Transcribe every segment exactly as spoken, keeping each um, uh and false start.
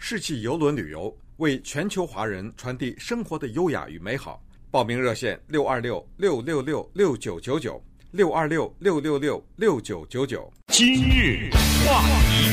世纪邮轮旅游，为全球华人传递生活的优雅与美好。报名热线六二六六六六六九九九六二六六六六六九九九。 今日话题，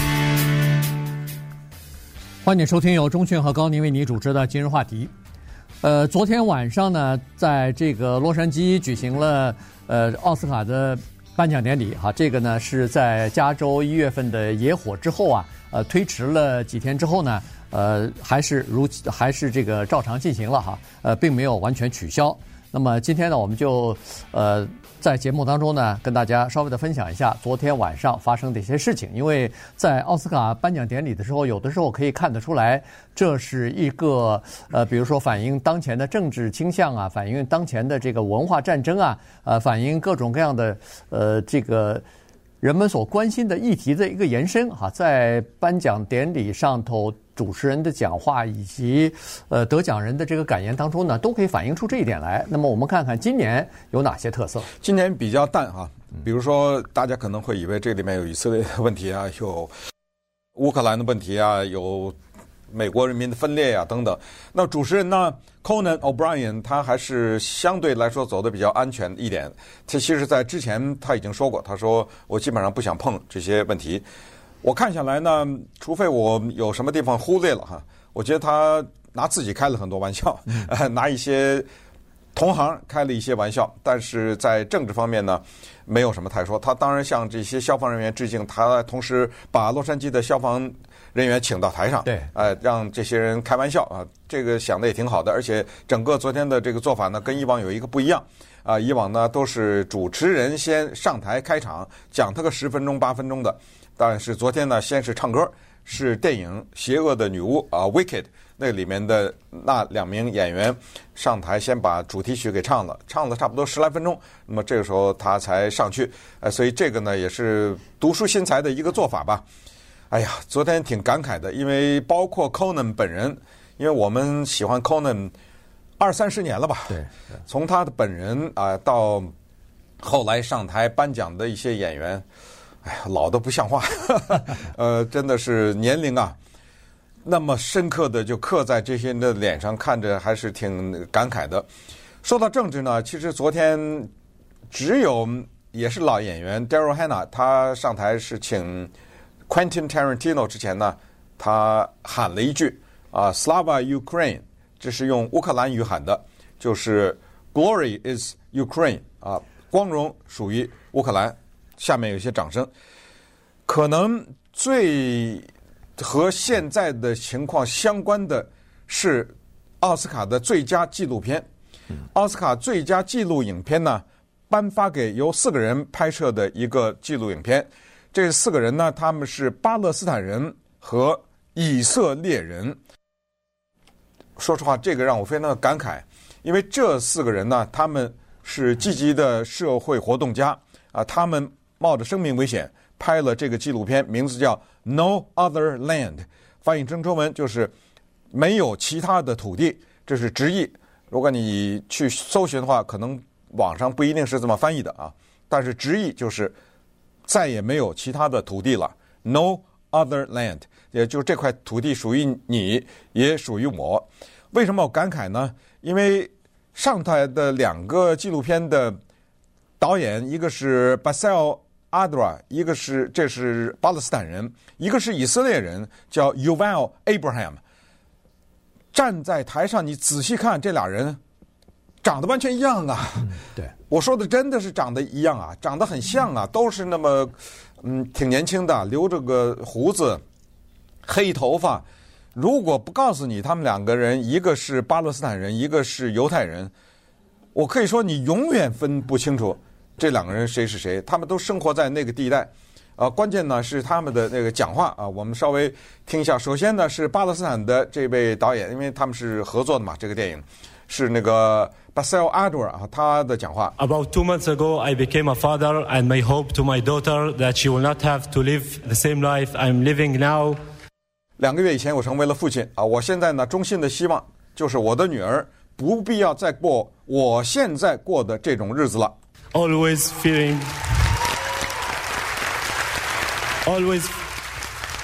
欢迎收听由钟迅和高宁为你主持的今日话题。呃，昨天晚上呢，在这个洛杉矶举行了呃奥斯卡的颁奖典礼哈，这个呢是在加州一月份的野火之后啊，呃推迟了几天之后呢，呃还是如还是这个照常进行了哈，呃并没有完全取消。那么今天呢，我们就呃在节目当中呢，跟大家稍微的分享一下昨天晚上发生的一些事情。因为在奥斯卡颁奖典礼的时候，有的时候可以看得出来，这是一个呃，比如说反映当前的政治倾向啊，反映当前的这个文化战争啊，呃，反映各种各样的呃这个人们所关心的议题的一个延伸哈。在颁奖典礼上头，主持人的讲话以及呃得奖人的这个感言当中呢，都可以反映出这一点来。那么我们看看今年有哪些特色？ 今年比较淡啊，比如说大家可能会以为这里面有以色列的问题啊，有乌克兰的问题啊，有美国人民的分裂啊等等。那主持人呢 Conan O'Brien 他还是相对来说走得比较安全一点。他其实在之前他已经说过，他说我基本上不想碰这些问题。我看下来呢，除非我有什么地方忽略了哈，我觉得他拿自己开了很多玩笑，呃、拿一些同行开了一些玩笑，但是在政治方面呢，没有什么太说。他当然向这些消防人员致敬，他同时把洛杉矶的消防人员请到台上， 对， 呃，让这些人开玩笑啊，这个想的也挺好的。而且整个昨天的这个做法呢，跟以往有一个不一样啊，以往呢都是主持人先上台开场，讲他个十分钟八分钟的。但是昨天呢，先是唱歌，是电影《邪恶的女巫》啊，《Wicked》那里面的那两名演员上台，先把主题曲给唱了，唱了差不多十来分钟。那么这个时候他才上去，呃，所以这个呢也是独树新材的一个做法吧。哎呀，昨天挺感慨的，因为包括 Conan 本人，因为我们喜欢 Conan 二三十年了吧？ 对， 从他的本人啊到后来上台颁奖的一些演员。哎呀，老得不像话，呃，真的是年龄啊，那么深刻的就刻在这些人的脸上，看着还是挺感慨的。说到政治呢，其实昨天只有也是老演员 Daryl Hannah， 他上台是请 Quentin Tarantino 之前呢，他喊了一句啊 ，Slava Ukraine， 这是用乌克兰语喊的，就是 Glory is Ukraine 啊，光荣属于乌克兰。下面有一些掌声。可能最和现在的情况相关的是奥斯卡的最佳纪录片。奥斯卡最佳纪录影片呢，颁发给由四个人拍摄的一个纪录影片。这四个人呢，他们是巴勒斯坦人和以色列人。说实话，这个让我非常的感慨，因为这四个人呢，他们是积极的社会活动家啊，他们冒着生命危险拍了这个纪录片，名字叫 No Other Land， 翻译成中文就是没有其他的土地，这是直译。如果你去搜寻的话，可能网上不一定是这么翻译的啊，但是直译就是再也没有其他的土地了 No Other Land， 也就是这块土地属于你，也属于我。为什么我感慨呢？因为上台的两个纪录片的导演，一个是 Bassel Adra， 一个是这是巴勒斯坦人，一个是以色列人，叫 Yuval Abraham。站在台上，你仔细看，这俩人长得完全一样啊！ 嗯、对， 我说的真的是长得一样啊，长得很像啊，都是那么嗯挺年轻的，留着个胡子，黑头发。如果不告诉你他们两个人，一个是巴勒斯坦人，一个是犹太人，我可以说你永远分不清楚这两个人谁是谁。他们都生活在那个地带，呃，关键呢是他们的那个讲话啊，我们稍微听一下。首先呢是巴勒斯坦的这位导演，因为他们是合作的嘛，这个电影是那个 Bassel Adra 啊，他的讲话。 About two months ago, I became a father, and my hope to my daughter that she will not have to live the same life I'm living now. 两个月以前，我成为了父亲啊！我现在呢，衷心的希望就是我的女儿不必要再过我现在过的这种日子了。 Always fearing, always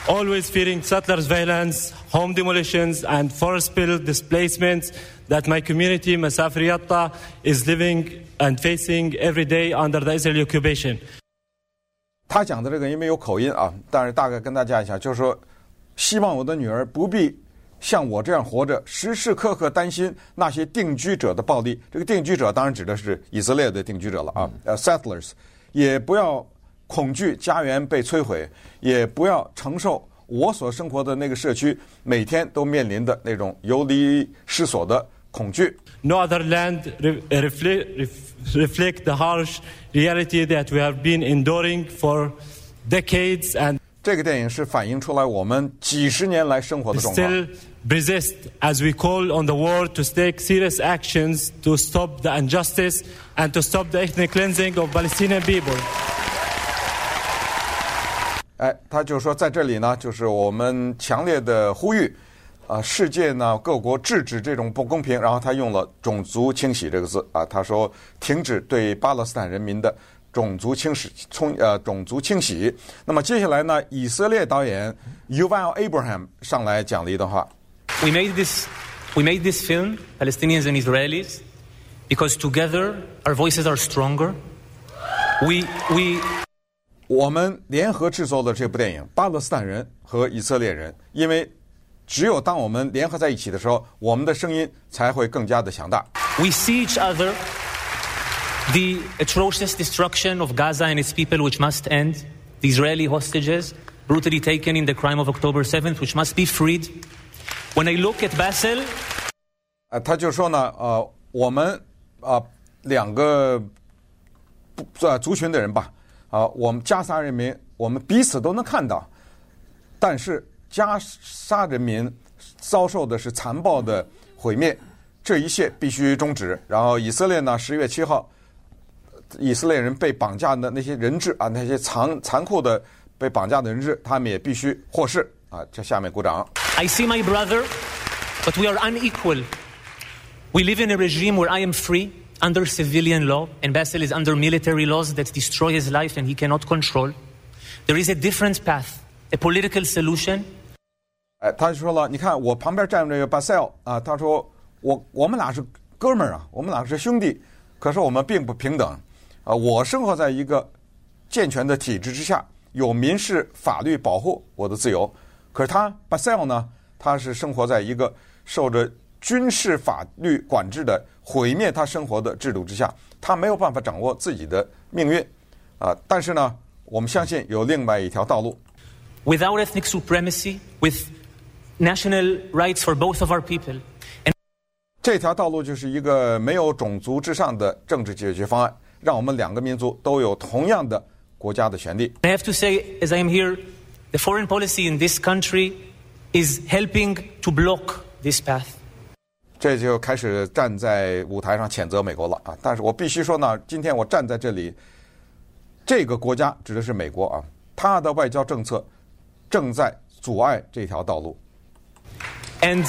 always fearing settlers' violence, home demolitions, and forced spill displacements that my community, Masafir Yatta, is living and facing every day under the Israeli occupation. 他讲的这个因为有口音啊，但是大概跟大家一下，就是说，希望我的女儿不必像我这样活着，时时刻刻担心那些定居者的暴力。这个定居者当然指的是以色列的定居者了啊，呃 ，settlers， 也不要恐惧家园被摧毁，也不要承受我所生活的那个社区每天都面临的那种流离失所的恐惧。 No other land reflect, reflect the harsh reality that we have been enduring for decades and 这个电影是反映出来我们几十年来生活的状况。 Still persist as we call on the world to take serious actions to stop the injustice and to stop the ethnic cleansing of Palestinian people. 哎，他就说在这里呢，就是我们强烈的呼吁，啊、呃，世界呢各国制止这种不公平。然后他用了种族清洗这个字啊，他说停止对巴勒斯坦人民的种族清洗，从呃种族清洗。那么接下来呢，以色列导演 Yuval Abraham 上来讲了一段话。 We made this, we made this film, Palestinians and Israelis, because together our voices are stronger. We we 我们联合制作的这部电影，巴勒斯坦人和以色列人，因为只有当我们联合在一起的时候，我们的声音才会更加的强大。 We see each other. The atrocious destruction of Gaza and its people, which must end. The Israeli hostages brutally taken in the crime of October seventh, which must be freed. When I look at Basel, 呃，他就说呢，呃，我们啊、呃、两个呃族群的人吧，啊、呃，我们加沙人民，我们彼此都能看到，但是加沙人民遭受的是残暴的毁灭，这一切必须终止。然后以色列呢，十月七号。以色列人被绑架的那些人质啊，那些残残酷的被绑架的人质，他们也必须获释啊！这下面鼓掌。 I see my brother, but we are unequal. We live in a regime where I am free under civilian law, and Basel is under military laws that destroy his life and he cannot control. There is a different path, a political solution. 哎，他就说了，你看我旁边站着这个巴塞尔啊，他说我我们俩是哥们儿啊，我们俩是兄弟，可是我们并不平等。啊，我生活在一个健全的体制之下，有民事法律保护我的自由。可是他巴塞尔呢，他是生活在一个受着军事法律管制的毁灭他生活的制度之下，他没有办法掌握自己的命运。啊，但是呢，我们相信有另外一条道路。 Without ethnic supremacy, with national rights for both of our people. And 这条道路就是一个没有种族之上的政治解决方案。让我们两个民族都有同样的国家的权利。 I have to say, as I am here, the foreign policy in this country is helping to block this path. 这就开始站在舞台上谴责美国了啊！但是我必须说呢，今天我站在这里，这个国家指的是美国啊，它的外交政策正在阻碍这条道路。 And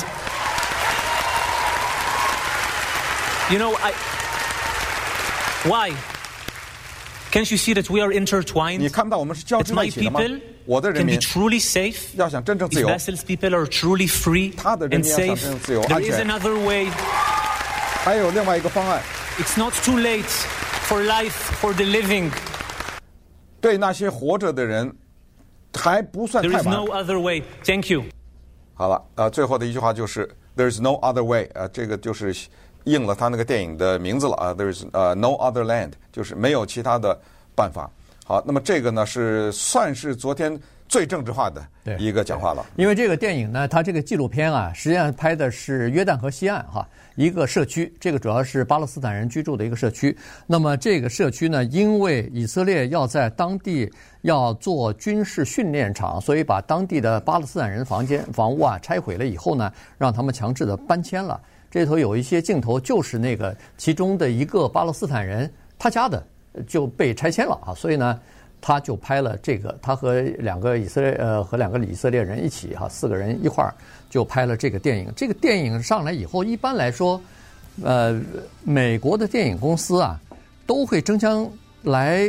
you know, I. Why? Can't you see that we are intertwined? 你看不到我们是交织 That 在 my 一起的吗？ people 我的人 can 民 be truly safe. 要想真正自 If 由， Basel's people are truly free 他的人 and 民要想 safe, 真正自由， there 安 is 全。 another way. 还有另外一个方案。 It's not too late for life, for the living. 对那些活着的人，还不算 There 太 is 晚。 no other way. Thank you. 好了，呃，最后的一句话就是 "There's no other way"，呃，这个就是应了他那个电影的名字了啊 ，"There's 呃 no other land"，就是没有其他的办法。好，那么这个呢是算是昨天最政治化的一个讲话了。 因为这个电影呢，它这个纪录片啊，实际上拍的是约旦河西岸哈一个社区，这个主要是巴勒斯坦人居住的一个社区。那么这个社区呢，因为以色列要在当地要做军事训练场，所以把当地的巴勒斯坦人房间房屋啊拆毁了以后呢，让他们强制的搬迁了。这头有一些镜头就是那个其中的一个巴勒斯坦人他家的就被拆迁了啊，所以呢，他就拍了这个，他和两个以色列呃和两个以色列人一起哈，四个人一块儿就拍了这个电影。这个电影上来以后，一般来说，呃，美国的电影公司啊都会争相来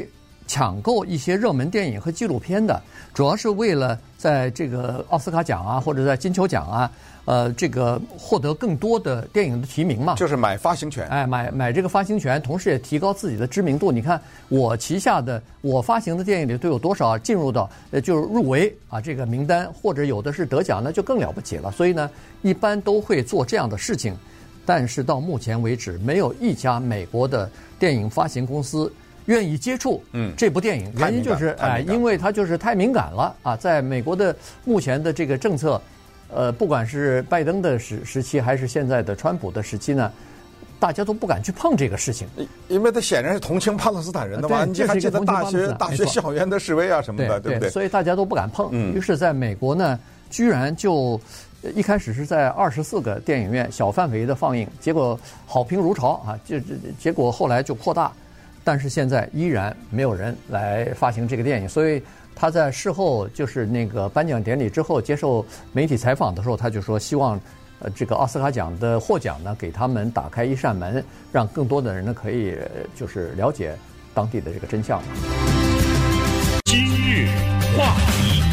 抢购一些热门电影和纪录片的，主要是为了在这个奥斯卡奖啊，或者在金球奖啊，呃，这个获得更多的电影的提名嘛。 就是买发行权。 哎，买买这个发行权，同时也提高自己的知名度。你看我旗下的我发行的电影里都有多少进入到呃就是入围啊这个名单，或者有的是得奖，那就更了不起了。所以呢，一般都会做这样的事情。但是到目前为止，没有一家美国的电影发行公司愿意接触嗯这部电影，原因就是哎，因为它就是太敏感了啊。在美国的目前的这个政策，呃，不管是拜登的时时期，还是现在的川普的时期呢，大家都不敢去碰这个事情， 因为他显然是同情巴勒斯坦人的嘛。你还记得大学大学校园的示威啊什么的，对不对？ 所以大家都不敢碰。于是，在美国呢，居然就。一开始是在二十四个电影院小范围的放映，结果好评如潮啊！就结果后来就扩大，但是现在依然没有人来发行这个电影。所以他在事后就是那个颁奖典礼之后接受媒体采访的时候，他就说希望呃这个奥斯卡奖的获奖呢，给他们打开一扇门，让更多的人呢可以就是了解当地的这个真相。 今日话题。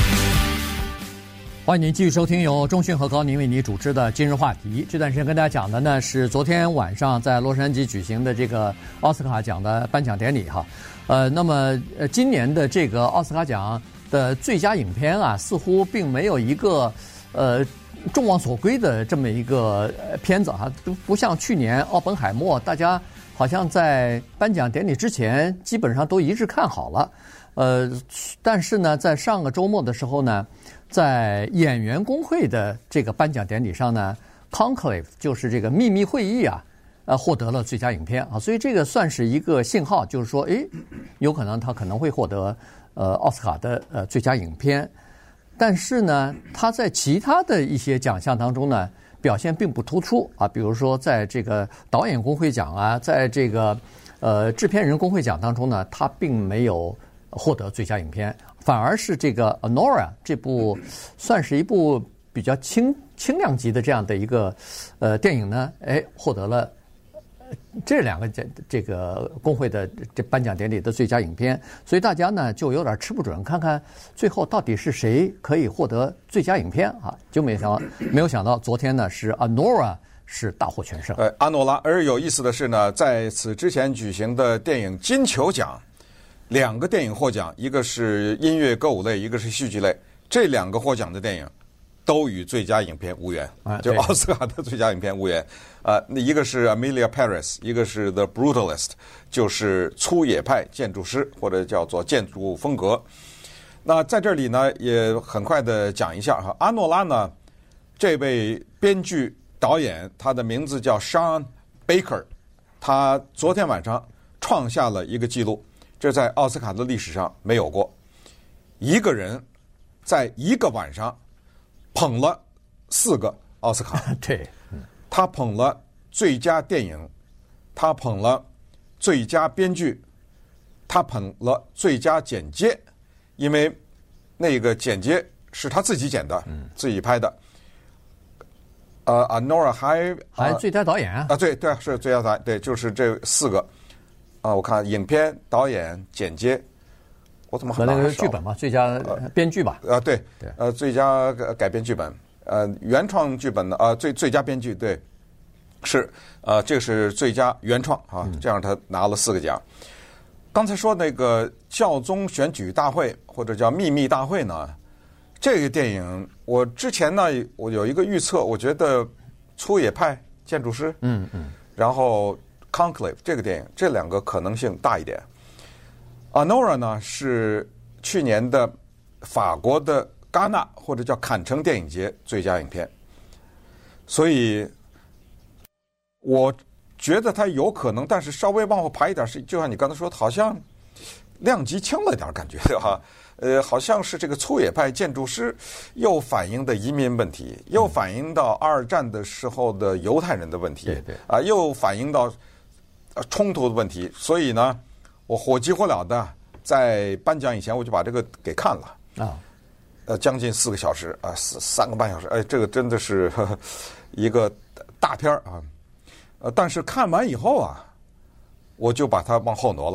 欢迎您继续收听由钟迅和高宁为你主持的今日话题。这段时间跟大家讲的呢是昨天晚上在洛杉矶举行的这个奥斯卡奖的颁奖典礼哈。呃，那么呃今年的这个奥斯卡奖的最佳影片啊，似乎并没有一个呃众望所归的这么一个片子哈，不不像去年奥本海默，大家好像在颁奖典礼之前基本上都一致看好了。呃，但是呢，在上个周末的时候呢，在演员工会的这个颁奖典礼上呢 ，Conclave 就是这个秘密会议啊，呃，获得了最佳影片啊，所以这个算是一个信号，就是说，诶，有可能他可能会获得呃奥斯卡的呃最佳影片，但是呢，他在其他的一些奖项当中呢，表现并不突出啊，比如说在这个导演工会奖啊，在这个呃制片人工会奖当中呢，他并没有获得最佳影片，反而是这个 Anora 这部算是一部比较轻轻量级的这样的一个呃电影呢，哎，获得了这两个这这个工会的这颁奖典礼的最佳影片，所以大家呢就有点吃不准，看看最后到底是谁可以获得最佳影片啊？就没想到没有想到昨天呢是 Anora 是大获全胜。 呃，阿诺拉。而有意思的是呢，在此之前举行的电影金球奖。两个电影获奖，一个是音乐歌舞类，一个是戏剧类。这两个获奖的电影都与最佳影片无缘， 啊、 就奥斯卡的最佳影片无缘。呃，那一个是 Amelia Paris， 一个是 The Brutalist， 就是粗野派建筑师或者叫做建筑风格。那在这里呢，也很快的讲一下哈，阿诺拉呢，这位编剧导演，他的名字叫 Sean Baker， 他昨天晚上创下了一个记录。这在奥斯卡的历史上没有过，一个人在一个晚上捧了四个奥斯卡。 对， 他捧了最佳电影，他捧了最佳编剧，他捧了最佳剪接，因为那个剪接是他自己剪的，嗯、自己拍的。呃 ，Anora 还还最佳导演啊？ 啊，对对，是最佳导演，对，就是这四个。啊，我看影片、导演、剪接，我怎么和那个剧本嘛，最佳编剧吧？ 啊，对，呃，最佳改编剧本，呃，原创剧本的啊，最最佳编剧，对，是，呃，这个是最佳原创啊，这样他拿了四个奖。刚才说那个教宗选举大会或者叫秘密大会呢，这个电影我之前呢，我有一个预测，我觉得粗野派建筑师， 嗯嗯， 然后。Conclave 这个电影，这两个可能性大一点。Anora 呢是去年的法国的戛纳或者叫坎城电影节最佳影片，所以我觉得它有可能，但是稍微往后排一点，是就像你刚才说的，好像量级轻了点感觉哈。呃，好像是这个粗野派建筑师又反映的移民问题，又反映到二战的时候的犹太人的问题， 对对啊，又反映到冲突的问题，所以呢，我火急火燎的在颁奖以前我就把这个给看了啊， 呃，将近四个小时啊，三三个半小时，哎，这个真的是呵呵一个大片儿啊，呃，但是看完以后啊，我就把它往后挪了，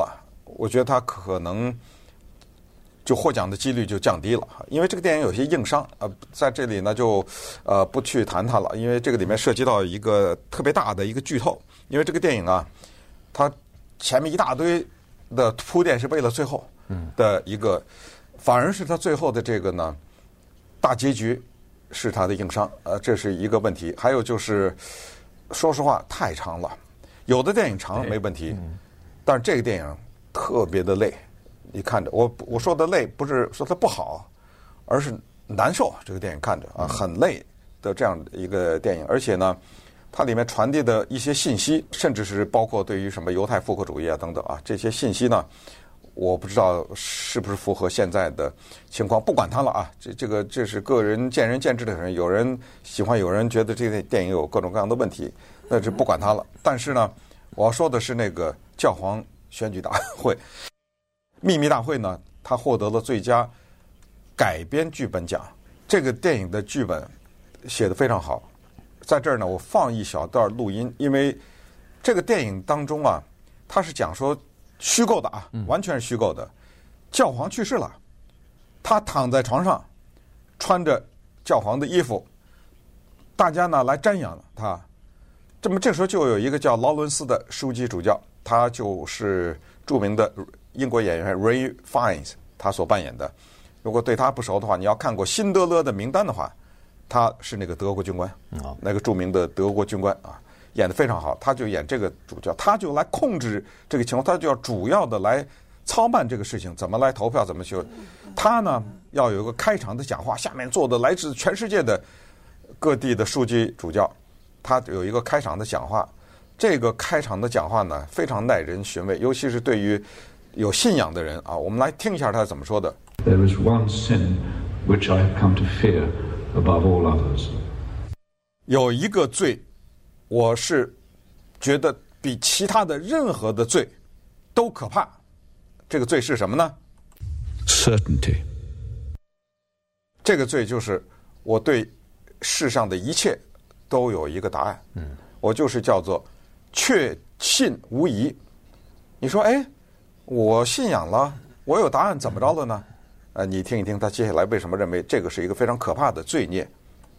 我觉得他可能就获奖的几率就降低了，因为这个电影有些硬伤，呃，在这里呢就呃不去谈它了，因为这个里面涉及到一个特别大的一个剧透，因为这个电影啊，它前面一大堆的铺垫是为了最后的一个，反而是它最后的这个呢大结局是它的硬伤，呃，这是一个问题。还有就是，说实话太长了，有的电影长没问题，但是这个电影特别的累。你看着我我说的累不是说它不好，而是难受。这个电影看着啊很累的这样一个电影，而且呢，它里面传递的一些信息，甚至是包括对于什么犹太复国主义啊等等啊这些信息呢，我不知道是不是符合现在的情况。不管它了啊，这这个这是个人见仁见智的人，有人喜欢，有人觉得这个电影有各种各样的问题，那就不管它了。但是呢，我要说的是那个教皇选举大会。秘密大会呢，他获得了最佳改编剧本奖。这个电影的剧本写得非常好，在这儿呢，我放一小段录音，因为这个电影当中啊，它是讲说虚构的啊，完全是虚构的。教皇去世了，他躺在床上，穿着教皇的衣服，大家呢来瞻仰他。这么这时候就有一个叫劳伦斯的枢机主教，他就是著名的英国演员 Ray Fiennes 他所扮演的。如果对他不熟的话，你要看过《辛德勒的名单》的话，他是那个德国军官，那个著名的德国军官啊，演得非常好。他就演这个主教，他就来控制这个情况，他就要主要的来操办这个事情，怎么来投票，怎么修。他呢要有一个开场的讲话，下面坐的来自全世界的各地的枢机主教，他有一个开场的讲话。这个开场的讲话呢，非常耐人寻味，尤其是对于有信仰的人啊，我们来听一下他怎么说的。 There is one sin which I have come to fear above all others. 有一个罪，我是觉得比其他的任何的罪都可怕。这个罪是什么呢？ Certainty. 这个罪就是我对世上的一切都有一个答案。嗯，我就是叫做确信无疑。你说，哎，我信仰了，我有答案，怎么着了呢？呃，你听一听他接下来为什么认为这个是一个非常可怕的罪孽。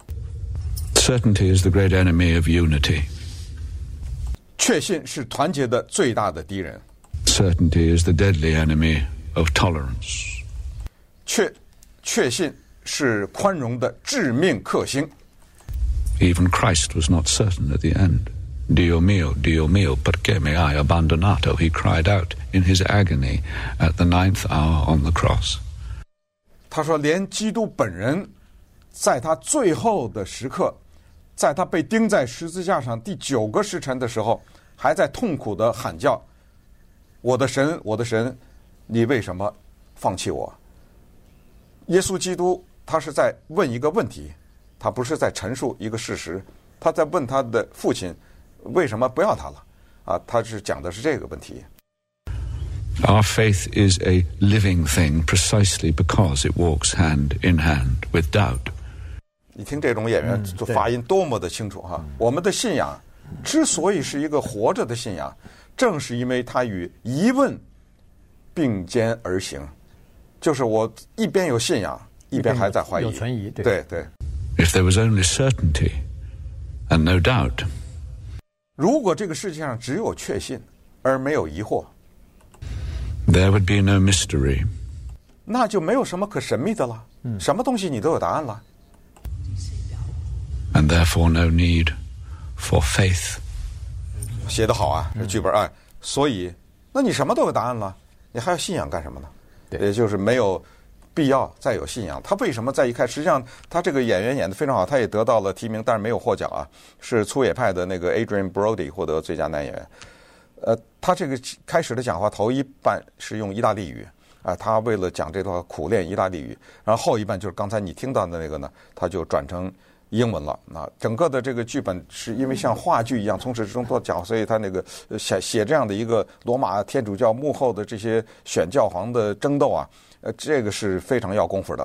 Certainty is the great enemy of unity. 确信是团结的最大的敌人。 Certainty is the deadly enemy of tolerance. 确确信是宽容的致命克星。 Even Christ was not certain at the end. Dio mio, Dio mio, perché mi hai abbandonato? He cried out in his agony at the ninth hour on the cross. 他说，连基督本人在他最后的时刻，在他被钉在十字架上第九个时辰的时候，还在痛苦地喊叫：“我的神，我的神，你为什么放弃我？”耶稣基督他是在问一个问题，他不是在陈述一个事实，他在问他的父亲为什么不要他了啊？他是讲的是这个问题。 Our faith is a living thing precisely because it walks hand in hand with doubt. 你听这种演员就发音多么的清楚哈！嗯、我们的信仰之所以是一个活着的信仰，正是因为它与疑问并肩而行。就是我一边有信仰，一边还在怀疑， 有存疑。对对对。 If there was only certainty and no doubt. 如果这个世界上只有确信而没有疑惑。 There would be no mystery. 那就没有什么可神秘的了，嗯、什么东西你都有答案了。 And therefore no need for faith. 写得好啊，这剧本啊、嗯，所以，那你什么都有答案了，你还要信仰干什么呢？也就是没有必要再有信仰。他为什么在一开始，实际上他这个演员演得非常好，他也得到了提名，但是没有获奖啊，是粗野派的那个 Adrian Brody 获得最佳男演员。呃，他这个开始的讲话头一半是用意大利语啊、呃，他为了讲这段苦练意大利语，然后后一半就是刚才你听到的那个呢，他就转成英文了。那整个的这个剧本是因为像话剧一样从始至终都讲，所以他那个写写这样的一个罗马天主教幕后的这些选教皇的争斗啊，呃，这个是非常要功夫的。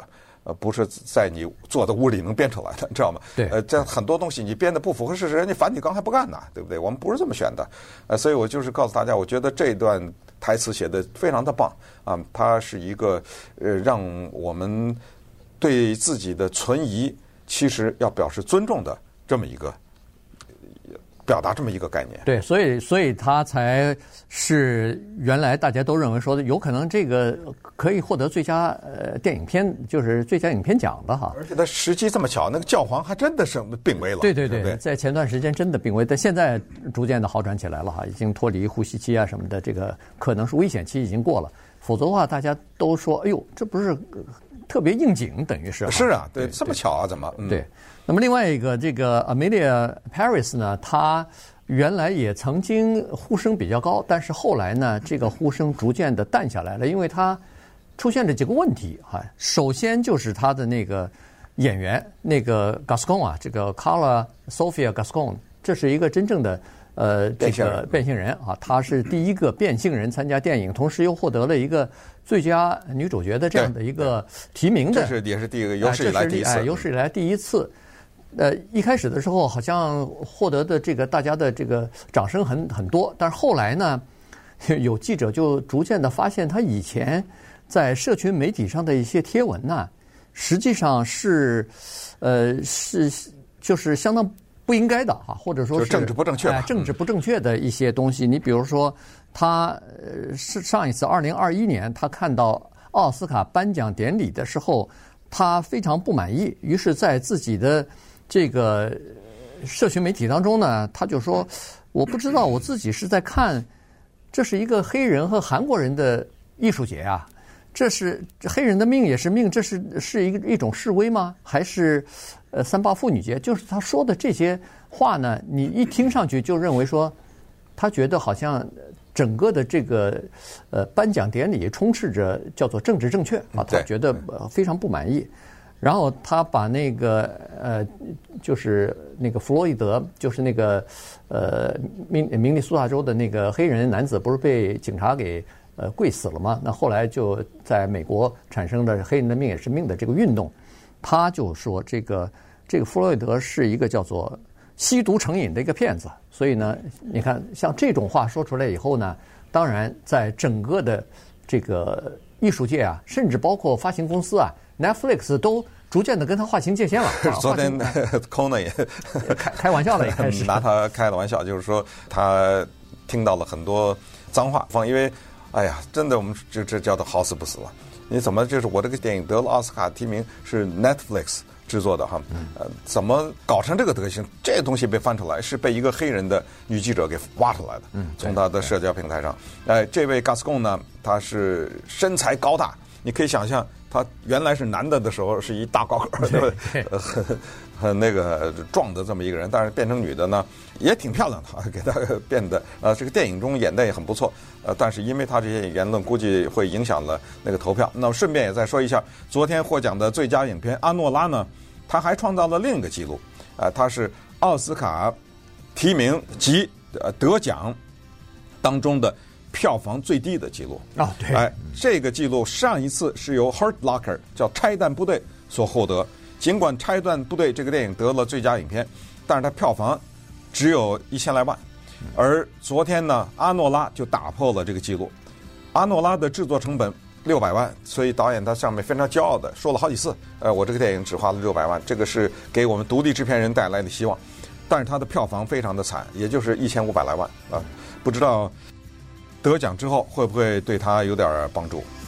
呃，不是在你坐的屋里能编出来的，知道吗？ 对， 呃，这很多东西你编的不符合事实，人家梵蒂冈还不干呢，对不对？我们不是这么选的，呃，所以我就是告诉大家，我觉得这段台词写的非常的棒啊，它是一个呃，让我们对自己的存疑其实要表示尊重的这么一个。表达这么一个概念， 对，所以所以他才是原来大家都认为说有可能这个可以获得最佳呃电影片，就是最佳影片奖的哈。 而且他时机这么巧，那个教皇还真的是病危了。 对对对， 对对在前段时间真的病危，但现在逐渐的好转起来了哈，已经脱离呼吸期啊什么的，这个可能是危险期已经过了。否则的话，大家都说，哎呦，这不是特别应景，等于是。 是啊，对，这么巧啊，怎么？ 嗯、对。那么另外一个，这个 Amelia Paris 呢，她原来也曾经呼声比较高，但是后来呢，这个呼声逐渐的淡下来了，因为她出现了几个问题哈。首先就是她的那个演员，那个 Gascon 啊，这个 Carla Sofia Gascon， 这是一个真正的呃这个变性人啊，她是第一个变性人参加电影，同时又获得了一个最佳女主角的这样的一个提名的， 这是也是第一个有史以来第一次， 哎，有史以来第一次。呃，一开始的时候好像获得的这个大家的这个掌声很很多，但是后来呢，有记者就逐渐的发现，他以前在社群媒体上的一些贴文呢，实际上是，呃，是就是相当不应该的哈，或者说是政治不正确吧、 哎，政治不正确的一些东西。你比如说，他呃是上一次二零二一年，他看到奥斯卡颁奖典礼的时候，他非常不满意，于是在自己的这个社群媒体当中呢，他就说：“我不知道我自己是在看，这是一个黑人和韩国人的艺术节啊，这是黑人的命也是命，这是是一个一种示威吗？还是呃三八妇女节？”就是他说的这些话呢，你一听上去就认为说，他觉得好像整个的这个呃颁奖典礼充斥着叫做政治正确啊，他觉得非常不满意。然后他把那个呃，就是那个弗洛伊德，就是那个呃明明尼苏达州的那个黑人男子，不是被警察给呃跪死了吗？那后来就在美国产生了黑人的命也是命的这个运动，他就说这个这个弗洛伊德是一个叫做吸毒成瘾的一个骗子。所以呢，你看像这种话说出来以后呢，当然在整个的这个艺术界啊，甚至包括发行公司啊。Netflix 都逐渐的跟他划清界限了。啊、 昨天 Conan 也开开玩笑了，也开始拿他开了玩笑，就是说他听到了很多脏话，因为哎呀，真的我们这这叫做好死不死了。你怎么就是我这个电影得了奥斯卡提名是 Netflix 制作的哈，呃，怎么搞成这个德行？这东西被翻出来是被一个黑人的女记者给挖出来的，嗯，从他的社交平台上。哎，这位 Gascon 呢，他是身材高大，你可以想象。他原来是男的的时候是一大高个，对不对？很很那个壮的这么一个人，但是变成女的呢，也挺漂亮的，给他变得呃，这个电影中演的也很不错，呃，但是因为他这些言论，估计会影响了那个投票。那么顺便也再说一下，昨天获奖的最佳影片阿诺拉呢，他还创造了另一个记录，啊、呃，他是奥斯卡提名及呃得奖当中的。票房最低的记录啊，对， 哎，这个记录上一次是由 Hurt Locker 叫拆弹部队所获得。尽管拆弹部队这个电影得了最佳影片，但是它票房只有一千来万。而昨天呢，阿诺拉就打破了这个记录。阿诺拉的制作成本六百万，所以导演他上面非常骄傲的说了好几次，呃，我这个电影只花了六百万，这个是给我们独立制片人带来的希望。但是它的票房非常的惨，也就是一千五百来万啊，不知道。得奖之后会不会对他有点帮助？